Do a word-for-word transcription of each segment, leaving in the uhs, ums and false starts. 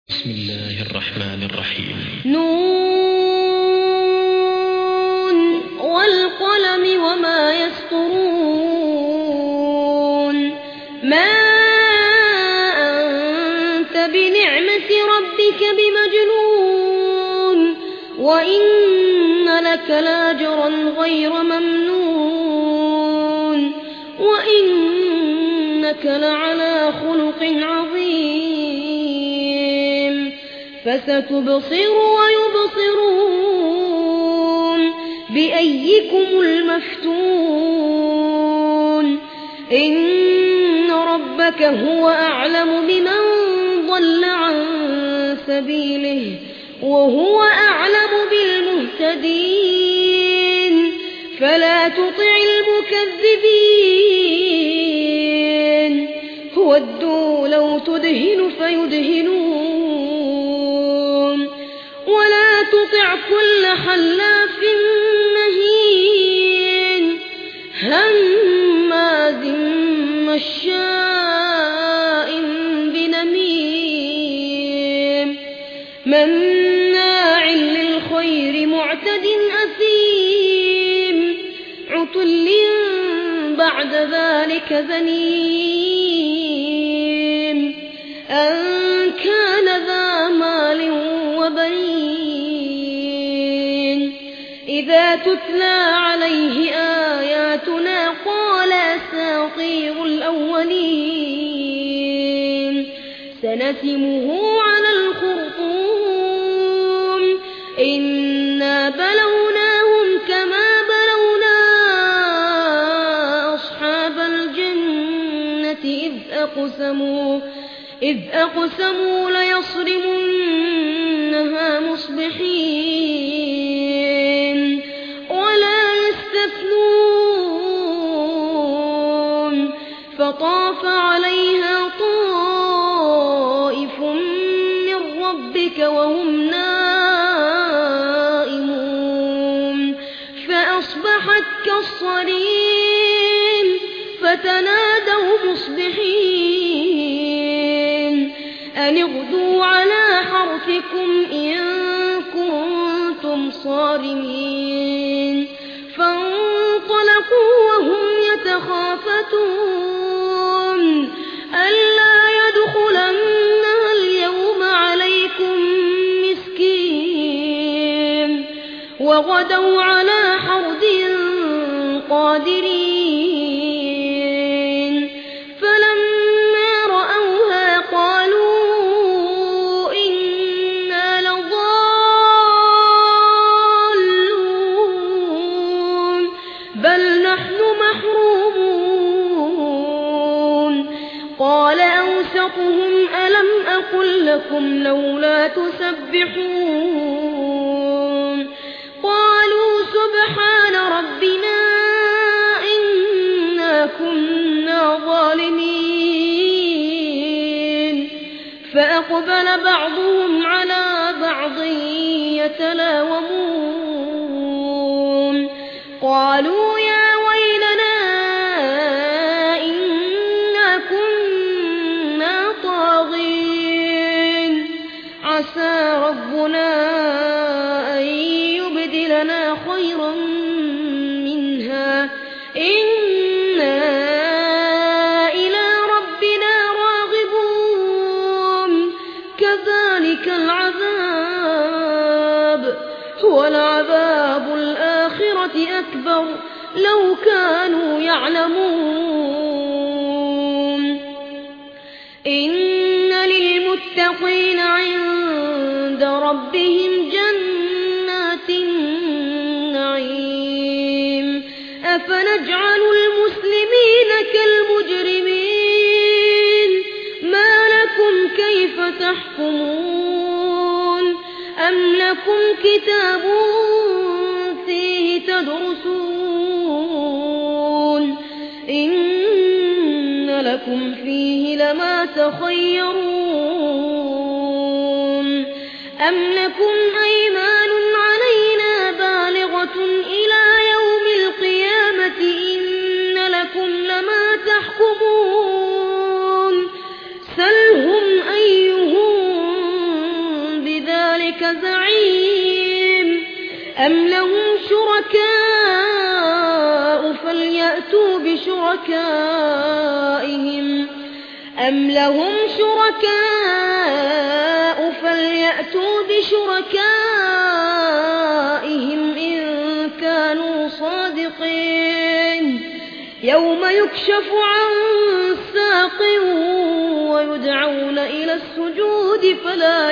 بسم الله الرحمن الرحيم. نون والقلم وما يسطرون. ما أنت بنعمة ربك بمجنون وإن لك لاجرا غير ممنون وإنك لعلى خلق عظيم. فستبصر ويبصرون بأيكم المفتون. إن ربك هو أعلم بمن ضل عن سبيله وهو أعلم بالمهتدين. فلا تطع المكذبين ودوا لو تدهن فيدهنون ولا تطع كل حلاف مهين هماز مشاء بنميم مناع للخير معتد أثيم عتل بعد ذلك زنيم أن كان ذا مال وبنين. إذا تتلى عليه آياتنا قال أساطير الأولين. سنسمه على الخرطوم إنا بلوناهم كما بلونا أصحاب الجنة إذ أقسموا إذ أقسموا ليصرمنها مصبحين ولا يستثنون. فطاف عليها طائف من ربك وهم نائمون فأصبحت كالصريم. فتنادوا مصبحين أن اغدوا على حرثكم إن كنتم صارمين. فانطلقوا وهم يتخافتون ألا يدخلنها اليوم عليكم مسكين وغدوا على حرد قادرين. بل نحن محرومون. قال أوسطهم ألم أقل لكم لولا تسبحون. قالوا سبحان ربنا إنا كنا ظالمين. فأقبل بعضهم على بعض يتلاومون. قالوا يا ويلنا إنا كنا طاغين عسى ربنا أن يبدلنا خيرا منها إنا إلى ربنا راغبون. كذلك العذاب ولعذاب الآخرة أكبر لو كانوا يعلمون. إن للمتقين عند ربهم جنات النعيم. أفنجعل المسلمين كالمجرمين ما لكم كيف تحكمون أم لكم كتاب فيه تدرسون إن لكم فيه لما تخيرون أم لكم أيمان علينا بالغة إلى يوم القيامة إن لكم لما تحكمون. سلهم أيهم ذلك زعيم أم لهم شركاء فليأتوا بشركائهم أم لهم شركاء فليأتوا بشركائهم إن كانوا صادقين يوم يكشف عن ساق ويدعون إلى السجود فلا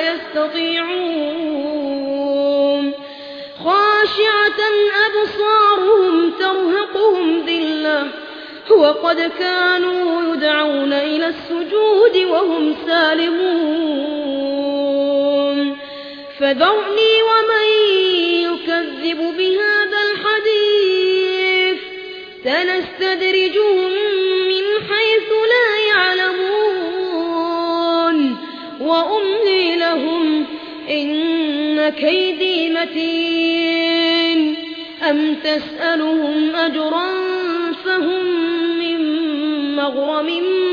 يستطيعون خاشعة أبصارهم ترهقهم ذلة وقد كانوا يدعون إلى السجود وهم سالمون فذرني ومن يكذب بهذا الحديث سنستدرجهم من حيث لا يعلمون وأملي لهم إن كيدي متين أم تسألهم أجرا فهم من مغرم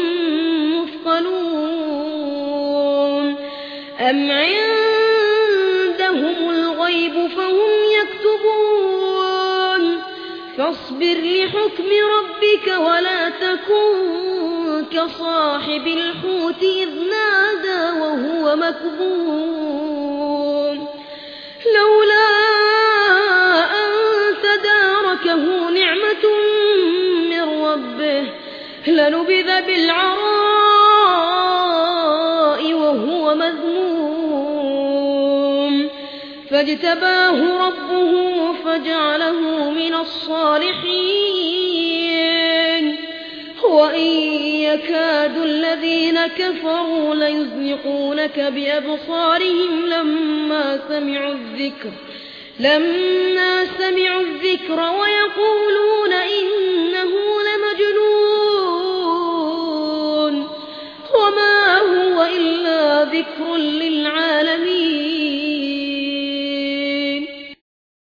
مثقلون أم عندهم الغيب فهم يكتبون فاصبر لحكم ربك ولا تكن كصاحب الحوت إذ نادى وهو مكظوم لولا أن تداركه نعمة من ربه لنبذ بالعراء وهو مذموم فاجتباه ربه فجعله من الصالحين وإن يكاد الذين كفروا ليزلقونك بأبصارهم لما سمعوا الذكر لما سمعوا الذكر ويقولون إنه لمجنون وما هو إلا ذكر للعالمين